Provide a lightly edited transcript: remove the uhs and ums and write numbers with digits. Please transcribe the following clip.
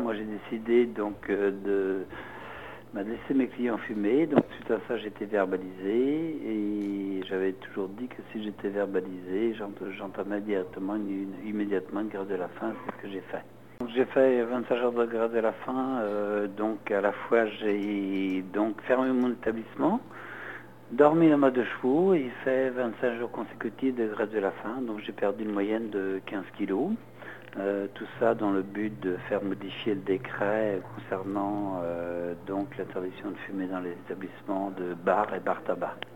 moi j'ai décidé donc de laisser mes clients fumer. Donc suite à ça, j'ai été verbalisé et j'avais toujours dit que si j'étais verbalisé, j'entamais immédiatement une grève de la faim. C'est ce que j'ai fait. Donc j'ai fait 25 jours de grève de la faim. Donc à la fois j'ai donc fermé mon établissement, dormi le mât de chevaux et fait 25 jours consécutifs de grève de la faim. Donc j'ai perdu une moyenne de 15 kilos. Tout ça dans le but de faire modifier le décret concernant donc l'interdiction de fumer dans les établissements de bars et bar tabac.